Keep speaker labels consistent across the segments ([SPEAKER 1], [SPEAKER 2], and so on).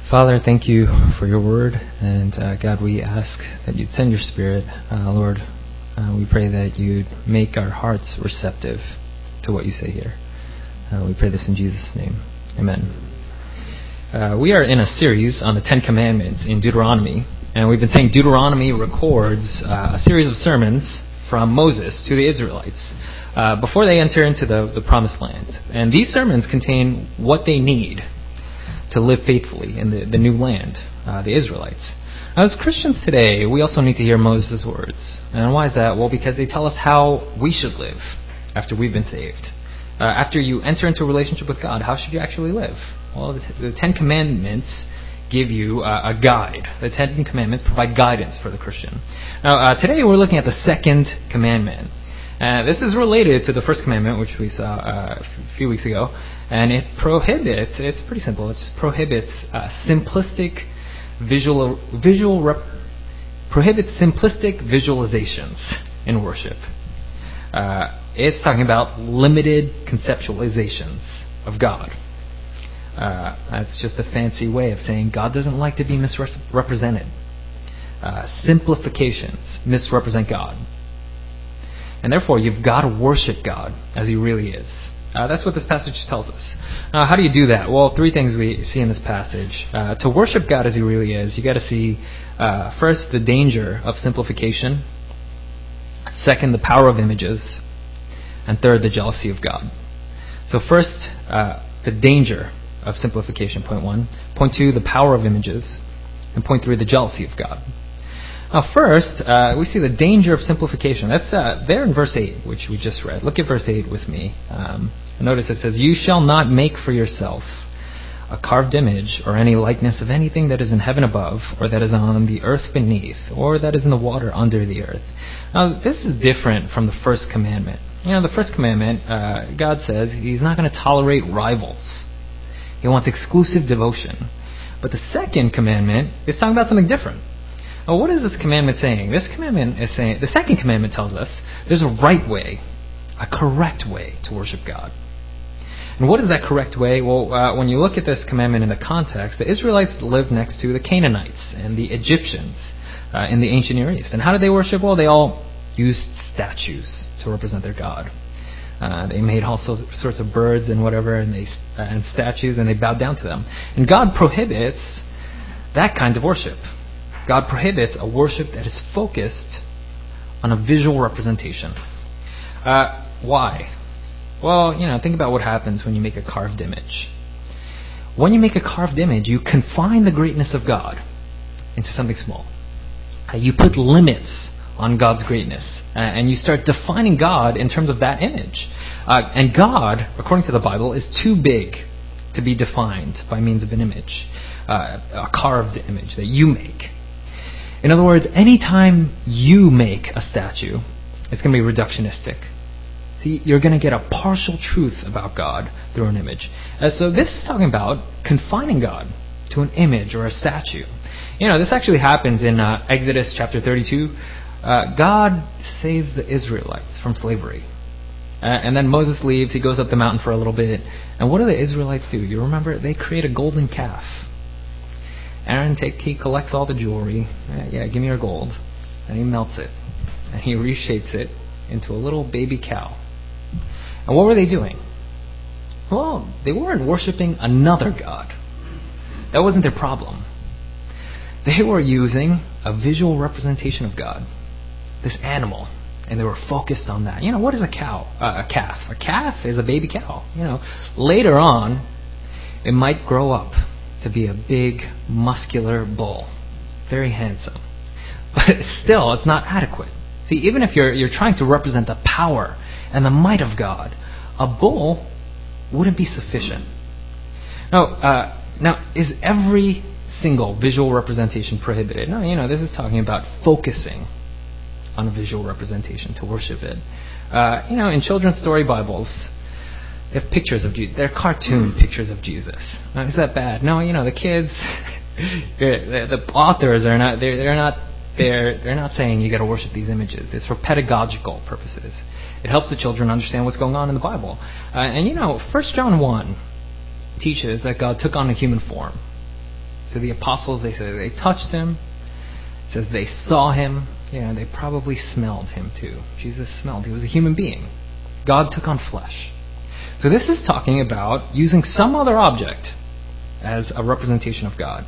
[SPEAKER 1] Father, thank you for your word, and God, we ask that you'd send your Spirit, Lord. We pray that you'd make our hearts receptive to what you say here. We pray this in Jesus' name. Amen. We are in a series on the Ten Commandments in Deuteronomy, and we've been saying Deuteronomy records a series of sermons from Moses to the Israelites before they enter into the Promised Land. And these sermons contain what they need to live faithfully in the new land, the Israelites. Now, as Christians today, we also need to hear Moses' words. And why is that? Well, because they tell us how we should live after we've been saved. After you enter into a relationship with God, how should you actually live? Well, the Ten Commandments give you a guide. The Ten Commandments provide guidance for the Christian. Now, today we're looking at the Second Commandment. This is related to the First Commandment, which we saw a few weeks ago, and it prohibits, it's pretty simple, it just prohibits simplistic visualizations in worship. It's talking about limited conceptualizations of God. That's just a fancy way of saying God doesn't like to be misrepresented. Simplifications misrepresent God. And therefore, you've got to worship God as He really is. That's what this passage tells us. How do you do that? Well, three things we see in this passage. To worship God as He really is, you got to see, first, the danger of simplification. Second, the power of images. And third, the jealousy of God. So first, the danger of simplification, point one. Point two, the power of images. And point three, the jealousy of God. Now, first, we see the danger of simplification. That's there in verse 8, which we just read. Look at verse 8 with me. Notice it says, "You shall not make for yourself a carved image or any likeness of anything that is in heaven above, or that is on the earth beneath, or that is in the water under the earth." Now, this is different from the first commandment. You know, the first commandment, God says He's not going to tolerate rivals. He wants exclusive devotion. But the second commandment is talking about something different. Well, what is this commandment saying? This commandment is saying, the second commandment tells us there's a right way, a correct way to worship God. And what is that correct way? Well, when you look at this commandment in the context, the Israelites lived next to the Canaanites and the Egyptians in the ancient Near East. And how did they worship? Well, they all used statues to represent their God. They made all sorts of birds and whatever, and statues, and they bowed down to them. And God prohibits that kind of worship. God prohibits a worship that is focused on a visual representation. Why? Well, think about what happens when you make a carved image. When you make a carved image, you confine the greatness of God into something small. You put limits on God's greatness, and you start defining God in terms of that image. And God, according to the Bible, is too big to be defined by means of an image, a carved image that you make. In other words, anytime you make a statue, it's going to be reductionistic. See, you're going to get a partial truth about God through an image. So this is talking about confining God to an image or a statue. This actually happens in Exodus chapter 32. God saves the Israelites from slavery. And then Moses leaves. He goes up the mountain for a little bit. And what do the Israelites do? You remember? They create a golden calf. Aaron he collects all the jewelry. Give me your gold. And he melts it. And he reshapes it into a little baby cow. And what were they doing? Well, they weren't worshiping another god. That wasn't their problem. They were using a visual representation of God. This animal. And they were focused on that. What is a cow? A calf. A calf is a baby cow. Later on, it might grow up to be a big, muscular bull. Very handsome. But still, it's not adequate. See, even if you're trying to represent the power and the might of God, a bull wouldn't be sufficient. Now, is every single visual representation prohibited? No, this is talking about focusing on a visual representation to worship it. In children's story Bibles, they have pictures of Jesus. They're cartoon pictures of Jesus. Is that bad? No, the kids, the authors are not. They're not saying you got to worship these images. It's for pedagogical purposes. It helps the children understand what's going on in the Bible. 1 John 1 teaches that God took on a human form. So the apostles, they say they touched him. It says they saw him. They probably smelled him too. Jesus smelled. He was a human being. God took on flesh. So this is talking about using some other object as a representation of God.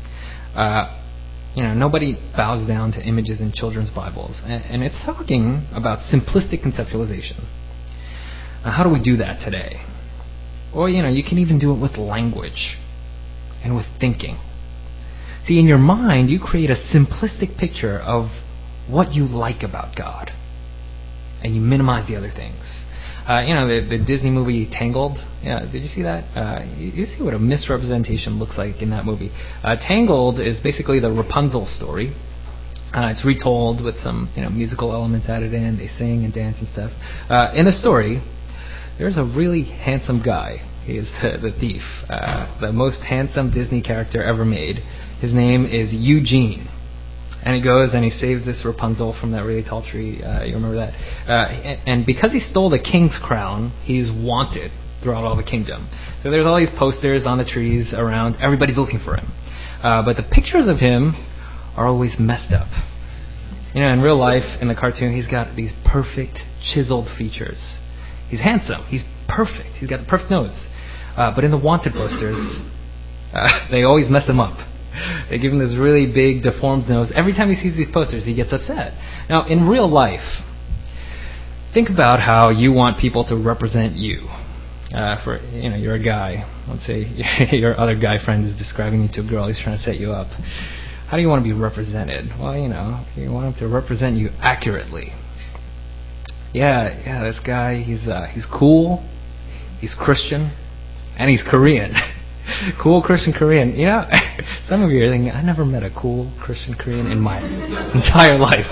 [SPEAKER 1] Nobody bows down to images in children's Bibles. And it's talking about simplistic conceptualization. How do we do that today? Well, you can even do it with language and with thinking. See, in your mind, you create a simplistic picture of what you like about God. And you minimize the other things. The Disney movie Tangled. Yeah, did you see that? You see what a misrepresentation looks like in that movie. Tangled is basically the Rapunzel story. It's retold with some musical elements added in. They sing and dance and stuff. In the story, there's a really handsome guy. He is the thief, the most handsome Disney character ever made. His name is Eugene. And he goes and he saves this Rapunzel from that really tall tree. You remember that? And because he stole the king's crown, he's wanted throughout all the kingdom. So there's all these posters on the trees around. Everybody's looking for him. But the pictures of him are always messed up. In real life, in the cartoon, he's got these perfect, chiseled features. He's handsome. He's perfect. He's got the perfect nose. But in the wanted posters, they always mess him up. They give him this really big, deformed nose. Every time he sees these posters, he gets upset. Now, in real life, think about how you want people to represent you. You're a guy. Let's say your other guy friend is describing you to a girl. He's trying to set you up. How do you want to be represented? Well, you want him to represent you accurately. Yeah, this guy, he's cool, he's Christian, and he's Korean. Cool Christian Korean. Some of you are thinking, I never met a cool Christian Korean in my entire life.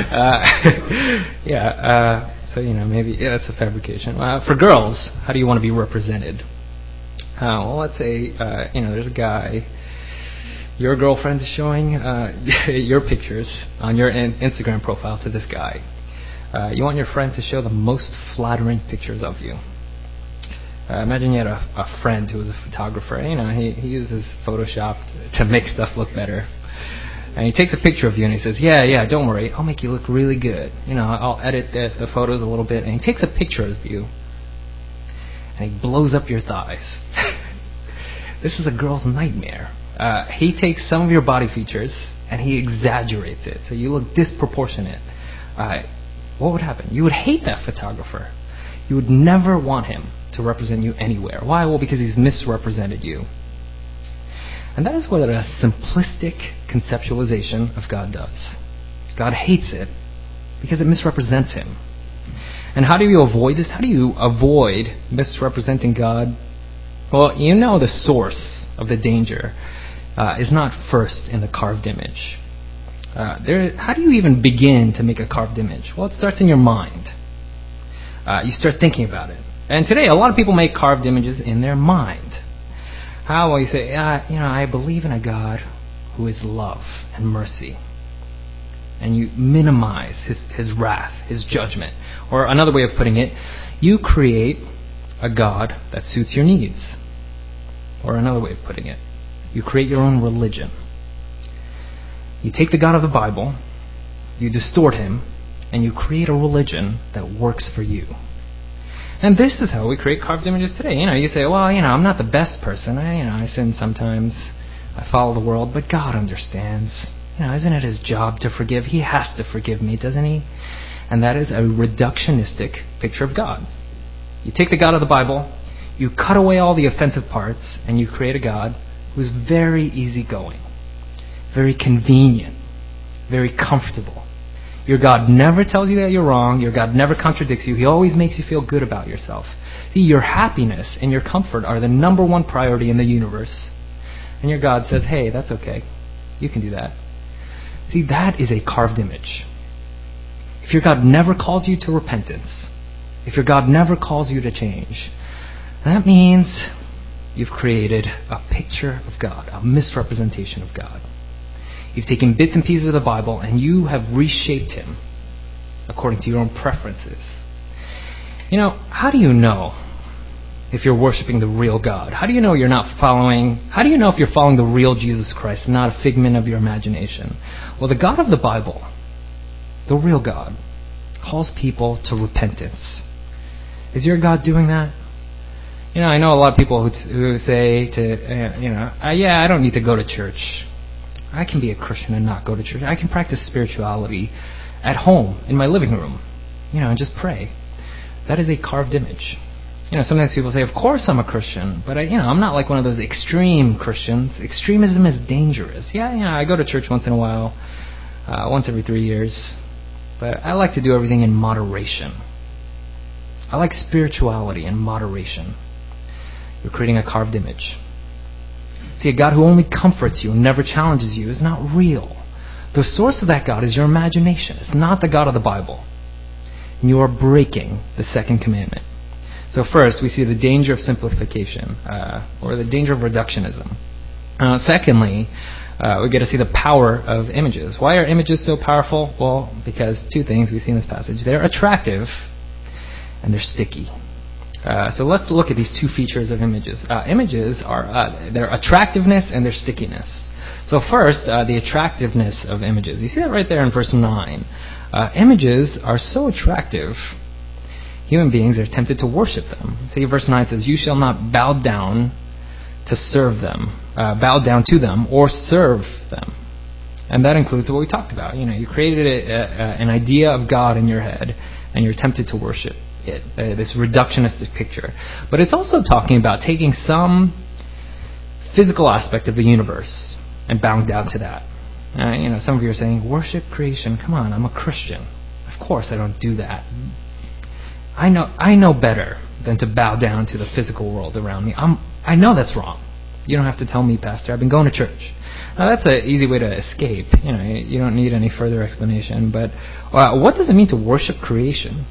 [SPEAKER 1] Maybe that's a fabrication. For girls, how do you want to be represented? Let's say, there's a guy, your girlfriend is showing your pictures on your Instagram profile to this guy. You want your friend to show the most flattering pictures of you. Imagine you had a friend who was a photographer. He uses Photoshop to make stuff look better. And he takes a picture of you and he says, yeah, don't worry. I'll make you look really good. I'll edit the photos a little bit. And he takes a picture of you and he blows up your thighs. This is a girl's nightmare. He takes some of your body features and he exaggerates it. So you look disproportionate. What would happen? You would hate that photographer. You would never want him to represent you anywhere. Why? Well, because he's misrepresented you. And that is what a simplistic conceptualization of God does. God hates it because it misrepresents him. And how do you avoid this? How do you avoid misrepresenting God? Well, the source of the danger is not first in the carved image. How do you even begin to make a carved image? Well, it starts in your mind. You start thinking about it. And today, a lot of people make carved images in their mind. How? Well, you say, I believe in a God who is love and mercy. And you minimize his wrath, his judgment. Or another way of putting it, you create a God that suits your needs. Or another way of putting it, you create your own religion. You take the God of the Bible, you distort him, and you create a religion that works for you. And this is how we create carved images today. You say, well, I'm not the best person. I sin sometimes. I follow the world, but God understands. Isn't it his job to forgive? He has to forgive me, doesn't he? And that is a reductionistic picture of God. You take the God of the Bible, you cut away all the offensive parts, and you create a God who's very easygoing, very convenient, very comfortable. Your God never tells you that you're wrong. Your God never contradicts you. He always makes you feel good about yourself. See, your happiness and your comfort are the number one priority in the universe. And your God says, hey, that's okay. You can do that. See, that is a carved image. If your God never calls you to repentance, if your God never calls you to change, that means you've created a picture of God, a misrepresentation of God. You've taken bits and pieces of the Bible and you have reshaped him according to your own preferences. How do you know if you're worshiping the real God? How do you know you're not following? How do you know if you're following the real Jesus Christ, not a figment of your imagination? Well, the God of the Bible, the real God, calls people to repentance. Is your God doing that? I know a lot of people who say I don't need to go to church. I can be a Christian and not go to church. I can practice spirituality at home in my living room, and just pray. That is a carved image. Sometimes people say, of course I'm a Christian, but I'm not like one of those extreme Christians. Extremism is dangerous. I go to church once in a while, once every 3 years, but I like to do everything in moderation. I like spirituality in moderation. You're creating a carved image. See, a God who only comforts you and never challenges you is not real. The source of that God is your imagination. It's not the God of the Bible. And you are breaking the second commandment. So first, we see the danger of simplification, or the danger of reductionism. Secondly, we get to see the power of images. Why are images so powerful? Well, because two things we see in this passage. They're attractive, and they're sticky. So let's look at these two features of images. Images are their attractiveness and their stickiness. So first, the attractiveness of images. You see that right there in verse 9. Images are so attractive, human beings are tempted to worship them. See, verse 9 says, "You shall not bow down to serve them, bow down to them, or serve them." And that includes what we talked about. You created an idea of God in your head, and you're tempted to worship it, this reductionistic picture. But it's also talking about taking some physical aspect of the universe and bowing down to that. Some of you are saying, worship creation. Come on, I'm a Christian. Of course I don't do that. I know better than to bow down to the physical world around me. I know that's wrong. You don't have to tell me, Pastor. I've been going to church. Now that's an easy way to escape. You don't need any further explanation. But what does it mean to worship creation?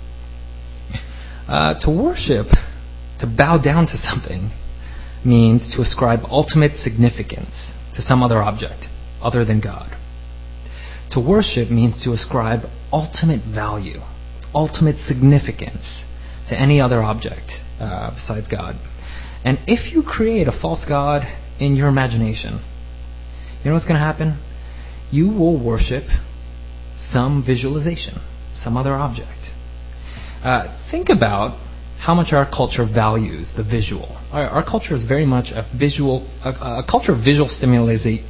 [SPEAKER 1] To worship, to bow down to something, means to ascribe ultimate significance to some other object other than God. To worship means to ascribe ultimate value, ultimate significance to any other object besides God. And if you create a false god in your imagination, you know what's going to happen? You will worship some visualization, some other object. Think about how much our culture values the visual. Our culture is very much a culture of visual stimulation.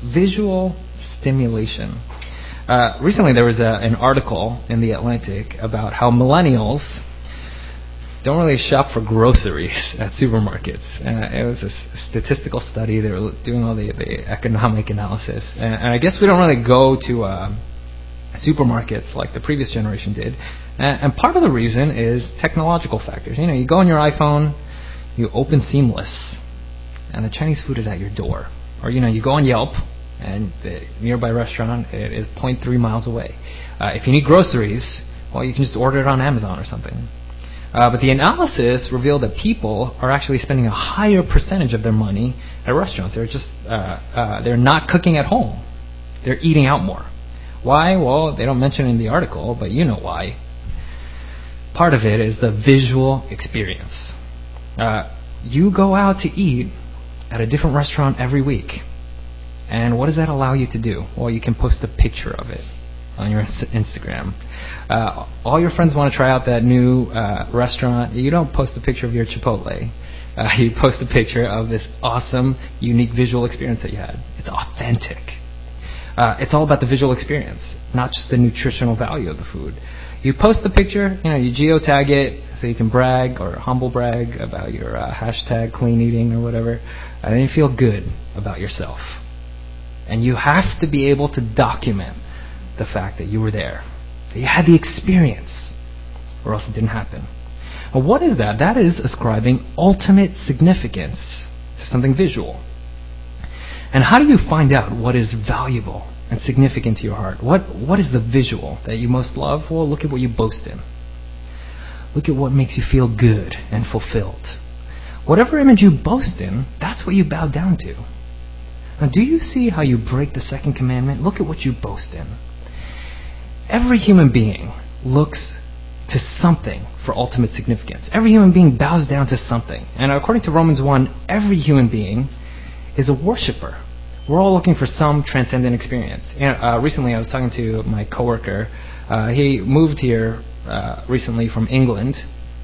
[SPEAKER 1] Recently there was an article in The Atlantic about how millennials don't really shop for groceries at supermarkets. It was a statistical study. They were doing all the economic analysis. And I guess we don't really go to supermarkets like the previous generation did. And part of the reason is technological factors. You go on your iPhone, you open Seamless, and the Chinese food is at your door. Or, you go on Yelp, and the nearby restaurant it is 0.3 miles away. If you need groceries, well, you can just order it on Amazon or something. But the analysis revealed that people are actually spending a higher percentage of their money at restaurants. They're not cooking at home. They're eating out more. Why? Well, they don't mention it in the article, but you know why. Part of it is the visual experience. You go out to eat at a different restaurant every week. And what does that allow you to do? Well, you can post a picture of it on your Instagram. All your friends want to try out that new restaurant. You don't post a picture of your Chipotle. You post a picture of this awesome, unique visual experience that you had. It's authentic. It's all about the visual experience, not just the nutritional value of the food. You post the picture, you geotag it so you can brag or humble brag about your hashtag clean eating or whatever, and then you feel good about yourself. And you have to be able to document the fact that you were there, that you had the experience, or else it didn't happen. And what is that? That is ascribing ultimate significance to something visual. And how do you find out what is valuable and significant to your heart? What is the visual that you most love? Well, look at what you boast in. Look at what makes you feel good and fulfilled. Whatever image you boast in, that's what you bow down to. Now, do you see how you break the second commandment? Look at what you boast in. Every human being looks to something for ultimate significance. Every human being bows down to something. And according to Romans 1, every human being is a worshiper. We're all looking for some transcendent experience. Recently I was talking to my coworker. He moved here recently from England,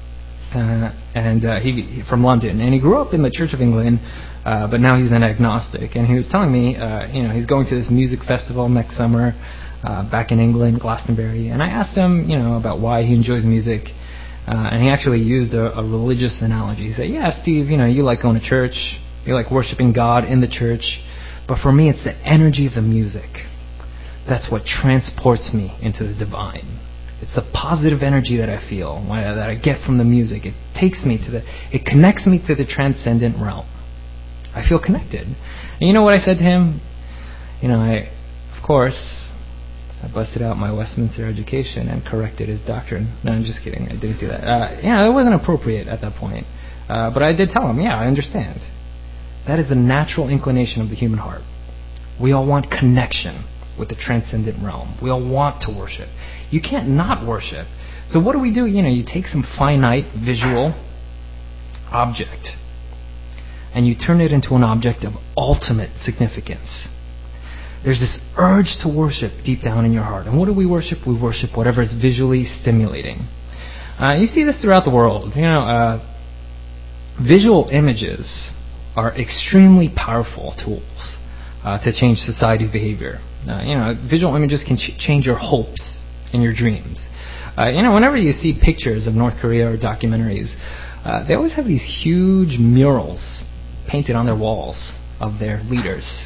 [SPEAKER 1] he from London, and he grew up in the Church of England, but now he's an agnostic. And he was telling me, he's going to this music festival next summer back in England, Glastonbury. And I asked him, about why he enjoys music, and he actually used a religious analogy. He said, "Yeah, Steve, you like going to church, you like worshiping God in the church, but for me, it's the energy of the music. That's what transports me into the divine. It's the positive energy that I feel, that I get from the music. It takes me it connects me to the transcendent realm. I feel connected." And you know what I said to him? Of course, I busted out my Westminster education and corrected his doctrine. No, I'm just kidding. I didn't do that. It wasn't appropriate at that point. But I did tell him, I understand. That is the natural inclination of the human heart. We all want connection with the transcendent realm. We all want to worship. You can't not worship. So what do? You take some finite visual object and you turn it into an object of ultimate significance. There's this urge to worship deep down in your heart. And what do we worship? We worship whatever is visually stimulating. You see this throughout the world. Visual images are extremely powerful tools to change society's behavior. Visual images can change your hopes and your dreams. Whenever you see pictures of North Korea or documentaries, they always have these huge murals painted on their walls of their leaders.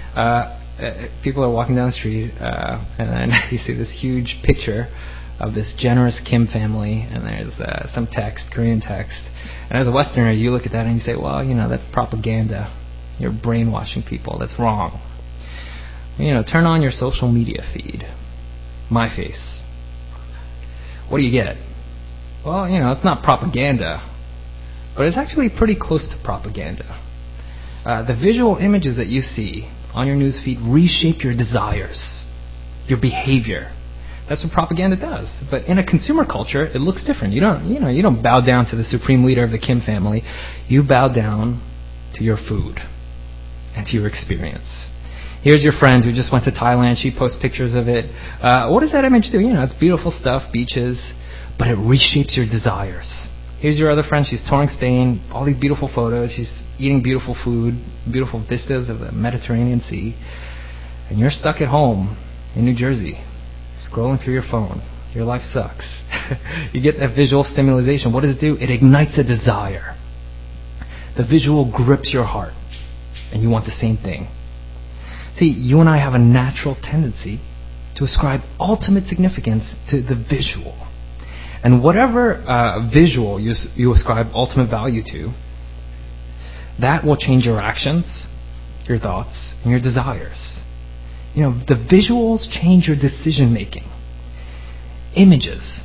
[SPEAKER 1] People are walking down the street, and then you see this huge picture of this generous Kim family, and there's some text, Korean text. And as a Westerner, you look at that and you say, well, that's propaganda. You're brainwashing people. That's wrong. Turn on your social media feed. My face. What do you get? Well, it's not propaganda, but it's actually pretty close to propaganda. The visual images that you see on your newsfeed reshape your desires, your behavior. That's what propaganda does. But in a consumer culture, it looks different. You don't bow down to the supreme leader of the Kim family. You bow down to your food and to your experience. Here's your friend who just went to Thailand. She posts pictures of it. What does that image do? It's beautiful stuff, beaches, but it reshapes your desires. Here's your other friend. She's touring Spain. All these beautiful photos. She's eating beautiful food, beautiful vistas of the Mediterranean Sea. And you're stuck at home in New Jersey, scrolling through your phone. Your life sucks. You get that visual stimulation. What does it do? It ignites a desire. The visual grips your heart, and you want the same thing. See, you and I have a natural tendency to ascribe ultimate significance to the visual. And whatever visual you ascribe ultimate value to, that will change your actions, your thoughts, and your desires. The visuals change your decision making. Images.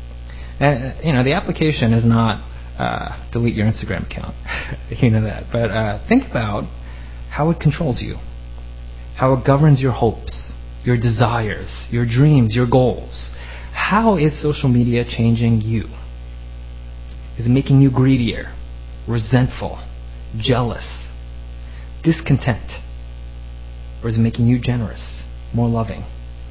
[SPEAKER 1] The application is not delete your Instagram account. You know that. But think about how it controls you, how it governs your hopes, your desires, your dreams, your goals. How is social media changing you? Is it making you greedier, resentful, jealous, discontent? Or is it making you generous, more loving?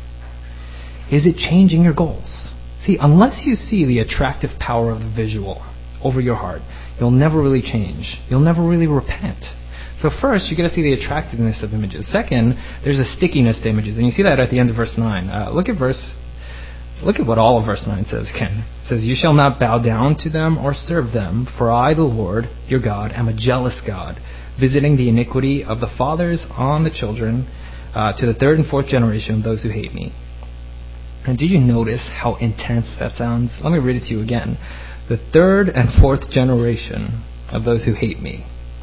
[SPEAKER 1] Is it changing your goals? See, unless you see the attractive power of the visual over your heart, you'll never really change. You'll never really repent. So first, you got to see the attractiveness of images. Second, there's a stickiness to images, and you see that at the end of verse 9. Look at what all of verse 9 says again. It says, "You shall not bow down to them or serve them, for I, the Lord, your God, am a jealous God, visiting the iniquity of the fathers on the children to the third and fourth generation of those who hate me." And did you notice how intense that sounds? Let me read it to you again. The third and fourth generation of those who hate me.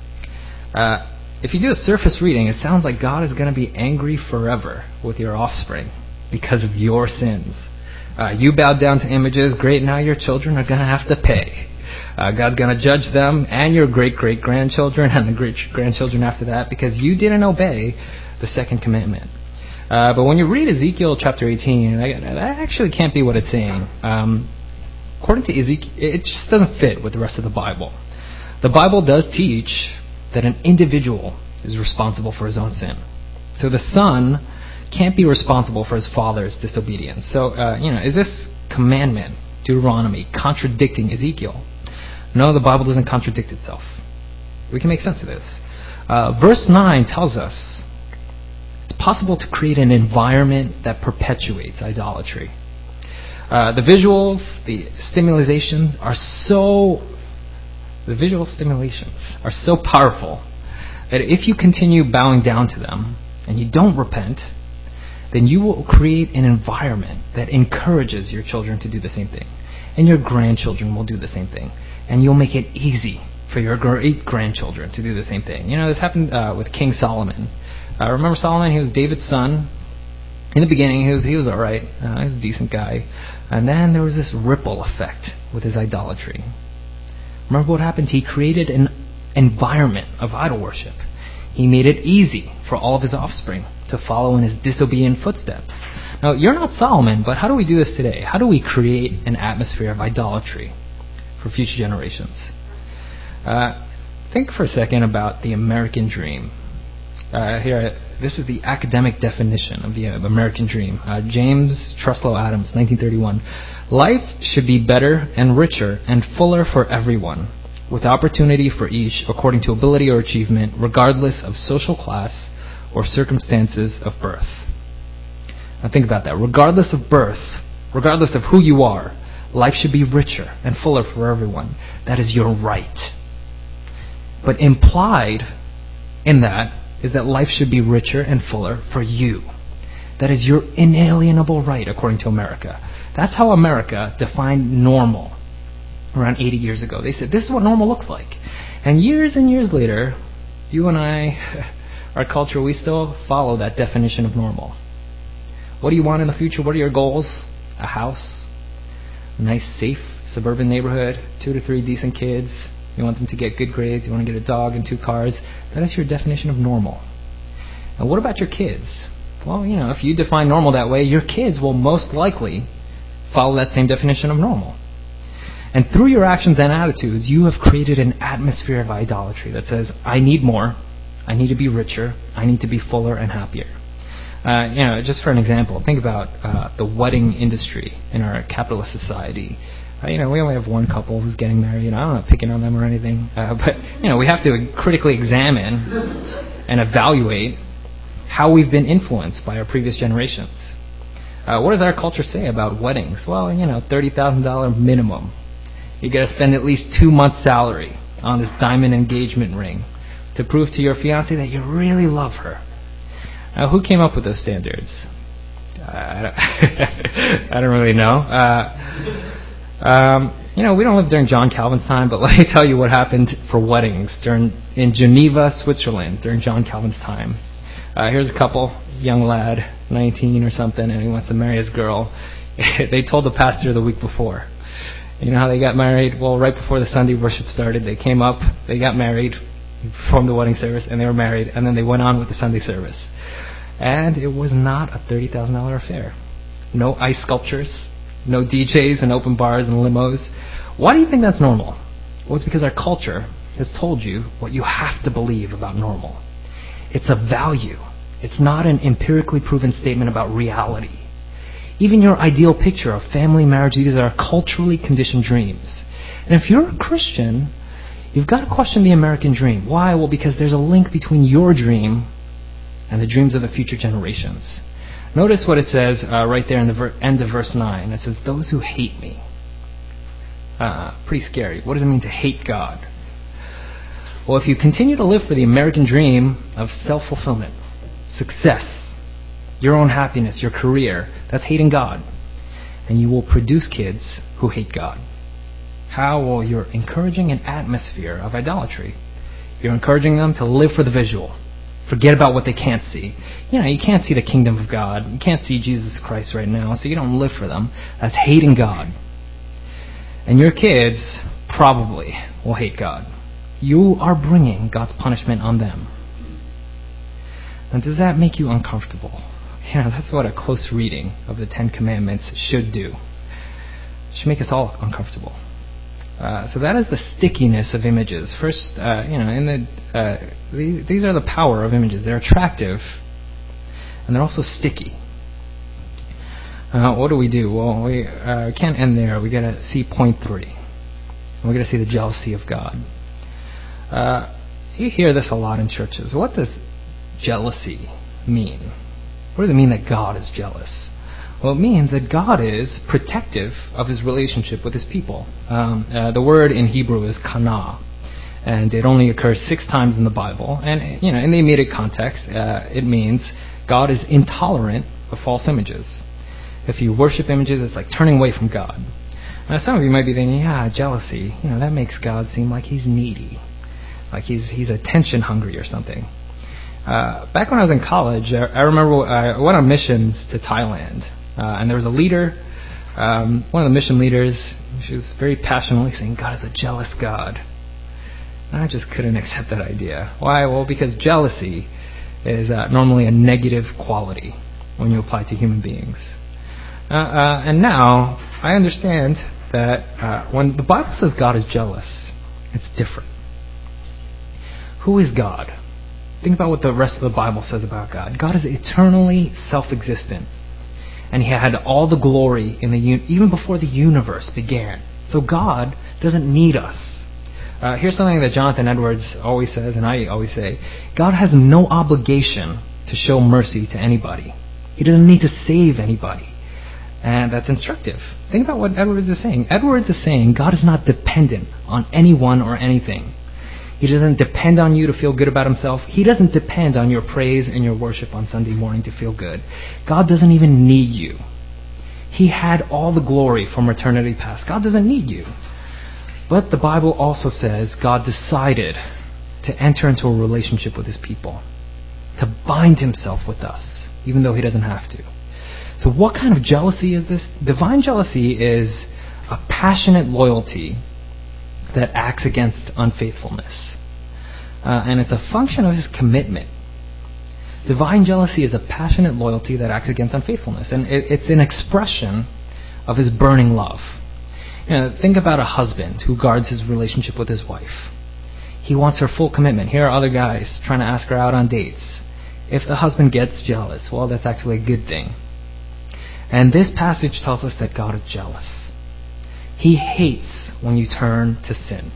[SPEAKER 1] If you do a surface reading, it sounds like God is going to be angry forever with your offspring because of your sins. You bowed down to images. Great, now your children are going to have to pay. God's going to judge them and your great-great-grandchildren and the great-grandchildren after that because you didn't obey the second commandment. But when you read Ezekiel chapter 18, that actually can't be what it's saying. according to Ezekiel, it just doesn't fit with the rest of the Bible. The Bible does teach that an individual is responsible for his own sin. So the son can't be responsible for his father's disobedience. So, is this commandment, Deuteronomy, contradicting Ezekiel? No, the Bible doesn't contradict itself. We can make sense of this. Verse 9 tells us it's possible to create an environment that perpetuates idolatry. The visual stimulations are so powerful that if you continue bowing down to them and you don't repent, then you will create an environment that encourages your children to do the same thing. And your grandchildren will do the same thing. And you'll make it easy for your great-grandchildren to do the same thing. This happened with King Solomon. Remember Solomon? He was David's son. In the beginning, he was all right. He was a decent guy. And then there was this ripple effect with his idolatry. Remember what happened? He created an environment of idol worship. He made it easy for all of his offspring to follow in his disobedient footsteps. Now, you're not Solomon, but how do we do this today? How do we create an atmosphere of idolatry for future generations? Think for a second about the American dream. This is the academic definition of the American dream. James Truslow Adams, 1931. Life should be better and richer and fuller for everyone, with opportunity for each according to ability or achievement, regardless of social class or circumstances of birth. Now think about that. Regardless of birth, regardless of who you are, life should be richer and fuller for everyone. That is your right. But implied in that is that life should be richer and fuller for you. That is your inalienable right, according to America. That's how America defined normal around 80 years ago. They said, this is what normal looks like. And years later, you and I, our culture, we still follow that definition of normal. What do you want in the future? What are your goals? A house, a nice, safe, suburban neighborhood, 2 to 3 decent kids. You want them to get good grades. You want to get a dog and 2 cars. That is your definition of normal. And what about your kids? Well, if you define normal that way, your kids will most likely follow that same definition of normal. And through your actions and attitudes, you have created an atmosphere of idolatry that says, I need more. I need to be richer. I need to be fuller and happier. Just for an example, think about the wedding industry in our capitalist society. We only have one couple who's getting married. I'm not picking on them or anything. But we have to critically examine and evaluate how we've been influenced by our previous generations. What does our culture say about weddings? Well, $30,000 minimum. You got to spend at least 2 months' salary on this diamond engagement ring to prove to your fiancée that you really love her. Now, who came up with those standards? I don't really know. We don't live during John Calvin's time, but let me tell you what happened for weddings in Geneva, Switzerland, during John Calvin's time. Here's a couple, young lad, 19 or something, and he wants to marry his girl. They told the pastor the week before. You know how they got married? Well, right before the Sunday worship started, they came up, they got married, performed the wedding service, and they were married, and then they went on with the Sunday service. And it was not a $30,000 affair. No ice sculptures, no DJs and open bars and limos. Why do you think that's normal? Well, it's because our culture has told you what you have to believe about normal. It's a value. It's not an empirically proven statement about reality. Even your ideal picture of family, marriage, these are culturally conditioned dreams. And if you're a Christian, you've got to question the American dream. Why? Well, because there's a link between your dream and the dreams of the future generations. Notice what it says right there in the end of verse 9. It says, those who hate me. Pretty scary. What does it mean to hate God? Well, if you continue to live for the American dream of self-fulfillment, success, your own happiness, your career, that's hating God. And you will produce kids who hate God. How? Well, you're encouraging an atmosphere of idolatry. You're encouraging them to live for the visual. Forget about what they can't see. You can't see the kingdom of God. You can't see Jesus Christ right now, so you don't live for them. That's hating God. And your kids probably will hate God. You are bringing God's punishment on them. And does that make you uncomfortable? That's what a close reading of the 10 Commandments should do. should make us all uncomfortable. So that is the stickiness of images. First, these are the power of images. They're attractive, and they're also sticky. What do? Well, we can't end there. We got to see point 3. We got to see the jealousy of God. You hear this a lot in churches. What does jealousy mean? What does it mean that God is jealous? Well, it means that God is protective of his relationship with his people. The word in Hebrew is kana, and it only occurs 6 times in the Bible. And in the immediate context, it means God is intolerant of false images. If you worship images, it's like turning away from God. Now, some of you might be thinking, jealousy, that makes God seem like he's needy, like he's attention hungry or something. Back when I was in college, I remember I went on missions to Thailand, and there was a leader, one of the mission leaders. She was very passionately saying, God is a jealous God. And I just couldn't accept that idea. Why? Well, because jealousy is normally a negative quality when you apply to human beings. And now I understand that when the Bible says God is jealous, it's different. Who is God? Think about what the rest of the Bible says about God. God is eternally self-existent, and he had all the glory in even before the universe began. So God doesn't need us. Here's something that Jonathan Edwards always says, and I always say: God has no obligation to show mercy to anybody. He doesn't need to save anybody. And that's instructive. Think about what Edwards is saying. Edwards is saying God is not dependent on anyone or anything. He doesn't depend on you to feel good about himself. He doesn't depend on your praise and your worship on Sunday morning to feel good. God doesn't even need you. He had all the glory from eternity past. God doesn't need you. But the Bible also says God decided to enter into a relationship with his people, to bind himself with us, even though he doesn't have to. So what kind of jealousy is this? Divine jealousy is a passionate loyalty that acts against unfaithfulness. And it's a function of his commitment. Divine jealousy is a passionate loyalty that acts against unfaithfulness. And it's an expression of his burning love. Think about a husband who guards his relationship with his wife. He wants her full commitment. Here are other guys trying to ask her out on dates. If the husband gets jealous, well, that's actually a good thing. And this passage tells us that God is jealous. He hates when you turn to sin.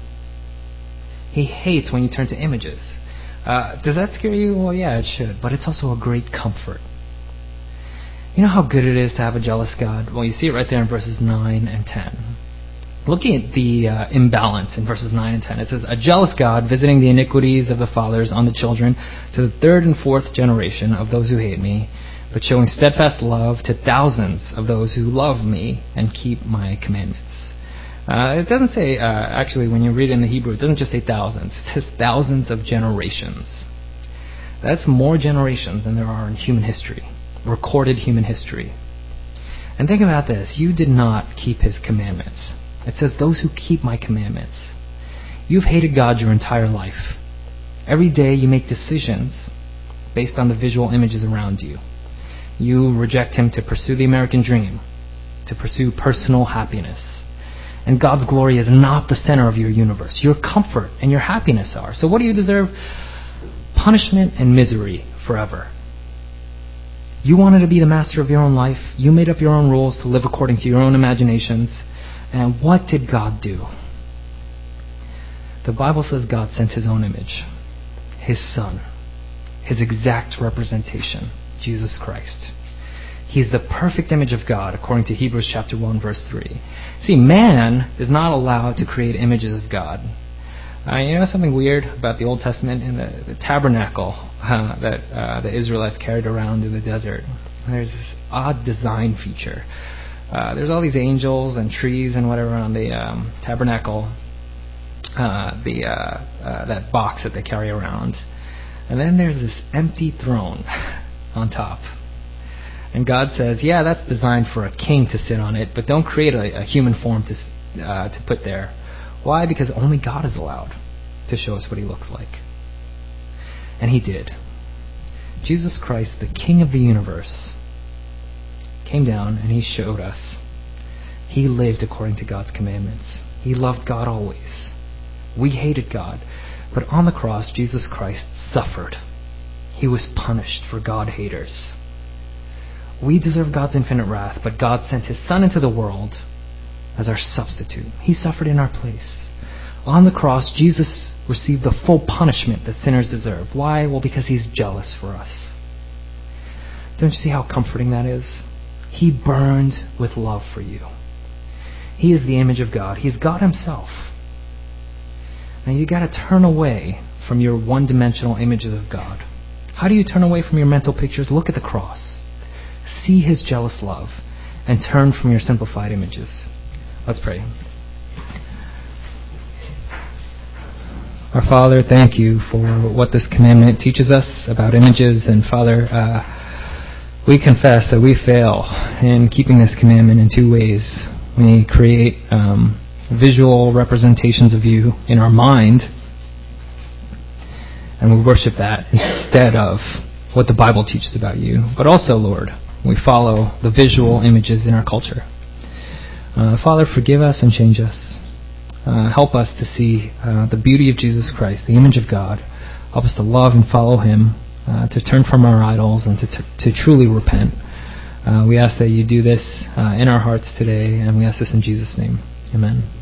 [SPEAKER 1] He hates when you turn to images. Does that scare you? Well, yeah, it should. But it's also a great comfort. You know how good it is to have a jealous God? Well, you see it right there in verses 9 and 10. Looking at the imbalance in verses 9 and 10, it says, a jealous God visiting the iniquities of the fathers on the children to the 3rd and 4th generation of those who hate me, but showing steadfast love to thousands of those who love me and keep my commandments. It doesn't say, actually, when you read it in the Hebrew, it doesn't just say thousands. It says thousands of generations. That's more generations than there are in human history, recorded human history. And think about this. You did not keep his commandments. It says, those who keep my commandments. You've hated God your entire life. Every day you make decisions based on the visual images around you. You reject him to pursue the American dream, to pursue personal happiness. And God's glory is not the center of your universe. Your comfort and your happiness are. So what do you deserve? Punishment and misery forever. You wanted to be the master of your own life. You made up your own rules to live according to your own imaginations. And what did God do? The Bible says God sent his own image, his son, his exact representation, Jesus Christ. He's the perfect image of God, according to Hebrews chapter 1, verse 3. See, man is not allowed to create images of God. You know something weird about the Old Testament? In the tabernacle that the Israelites carried around in the desert, there's this odd design feature. There's all these angels and trees and whatever on the tabernacle, that box that they carry around. And then there's this empty throne on top. And God says, yeah, that's designed for a king to sit on it, but don't create a human form to put there. Why? Because only God is allowed to show us what he looks like. And he did. Jesus Christ, the King of the universe, came down and he showed us He lived according to God's commandments. He loved God always. We hated God. But on the cross, Jesus Christ suffered. He was punished for God haters. We deserve God's infinite wrath, but God sent His Son into the world as our substitute. He suffered in our place. On the cross, Jesus received the full punishment that sinners deserve. Why? Well, because He's jealous for us. Don't you see how comforting that is? He burned with love for you. He is the image of God. He's God Himself. Now you got to turn away from your one-dimensional images of God. How do you turn away from your mental pictures? Look at the cross. See His jealous love and turn from your simplified images. Let's pray. Our Father, thank You for what this commandment teaches us about images. And Father, we confess that we fail in keeping this commandment in two ways. We create visual representations of You in our mind, and we worship that instead of what the Bible teaches about You. But also, Lord, we follow the visual images in our culture. Father, forgive us and change us. Help us to see the beauty of Jesus Christ, the image of God. Help us to love and follow Him, to turn from our idols, and to truly repent. We ask that You do this in our hearts today, and we ask this in Jesus' name. Amen.